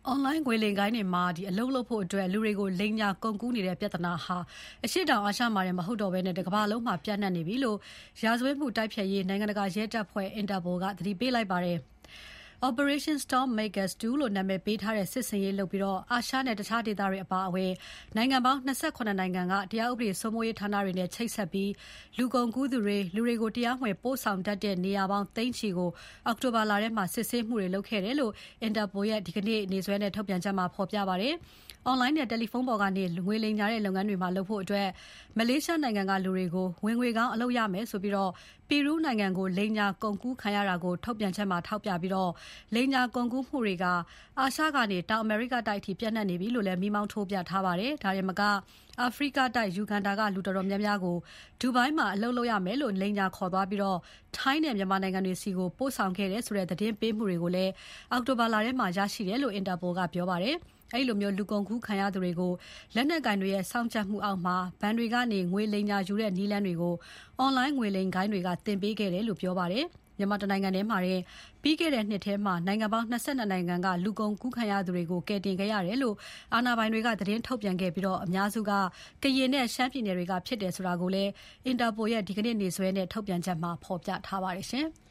အွန်လိုင်းငွေလိမ်ဂိုဏ်းတွေမှာအလုပ်လုပ်ဖို့လူတွေကိုလိမ်ညာကုန်ကူးနေတဲ့ပြဿနာဟာအရှေ့တောင်အာရှမှာတင်မဟုတ်တော့ဘဲတကမ္ဘာလုံးမှာပျံ့နှံ့နေပြီလို့ရာဇဝတ်မှုတိုက်ဖျက်ရေးနိုင်ငံတကာရဲတပ်ဖွဲ့ Interpol ကသတိပေးလိုက်ပါတယ်။ Operation Storm Makers 2လို့နာမည်ပေးထားတဲ့စစ်ဆင်ရေးလုပ်ပြီးအာရှနဲ့တခြားဒေသတွေအပါအဝင်နိုင်ငံပေါင်း28နိုင်ငံကတရားဥပဒေစိုးမိုးရေးဌာနတွေနဲ့ချိတ်ဆက်ပြီးလူကုန်ကူးသူတွေလူတွေကိုတရားမဝင်ပို့ဆောင်တတ်တဲ့နေရာပေါင်းသိန်းချီကိုအောက်တိုဘာလထဲမှာစစ်ဆေးမှုတွေလုပ်ခဲ့တယ်လို့ Interpol ရဲ့ဒီကနေ့နေ့စွဲနဲ့ထုတ်ပြန်ချက်မှာဖော်ပြပါတယ်။ အွန်လိုင်းနဲ့တယ်လီဖုန်းပေါ်ကနေငွေလိမ်ကြတဲ့လုပ်ငန်းတွေမှာလုပ်ဖို့မလေးရှားနိုင်ငံကလူတွေကိုဝင်ငွေကောင်းအလုပ်ရမယ်ဆိုပြီးပီရူးနိုင်ငံကိုလိမ်ညာကုန်ကူးခံရတာကိုထုတ်ပြန်ချက်မှာထောက်ပြပြီးလိမ်ညာကုန်ကူးမှုတွေကအာရှကနေတောင်အမေရိကတိုက်အထိပြန့်နှံ့နေပြီလို့လည်းမီးမောင်းထိုးပြထားပါတယ်။ ဒါတင်မကအာဖရိကတိုက်ယူဂန်ဒါကလူတော်တော်များများကိုဒူဘိုင်းမှာအလုပ်လုပ်ရမယ်လို့လိမ်ညာခေါ်သွားပြီးထိုင်းနဲ့မြန်မာနိုင်ငံတွေဆီကိုပို့ဆောင်ခဲ့တယ်ဆိုတဲ့သတင်းပေးမှုတွေကိုလည်းအောက်တိုဘာလထဲမှာရရှိတယ်လို့ Interpol ကပြောပါတယ်။ အဲဒီလိုလူကုန်ကူးခံရသူတွေကိုလက်နက်ကိုင်တွေရဲ့စောင့်ကြပ်မှုအောက်မှာဘဏ်တွေကနေငွေလိမ်ညာယူတဲ့နည်းလမ်းတွေကိုအွန်လိုင်းငွေလိမ်ဂိုဏ်းတွေကသင်ပေးခဲ့တယ်လို့ပြောပါတယ်။ မြန်မာတနိုင်ငံထဲမှာတင်ပြီးခဲ့တဲ့နှစ်ထဲမှာနိုင်ငံပေါင်း22နိုင်ငံကလူကုန်ကူးခံရသူတွေကိုကယ်တင်ခဲ့ရတယ်လို့အာဏာပိုင်တွေကသတင်းထုတ်ပြန်ခဲ့ပြီးအများစုကကရင်နဲ့ရှမ်းပြည်နယ်တွေကဖြစ်တယ်ဆိုတာကိုလည်း Interpol ရဲ့ဒီကနေ့နေ့စွဲနဲ့ထုတ်ပြန်ချက်မှာဖော်ပြထားပါတယ်။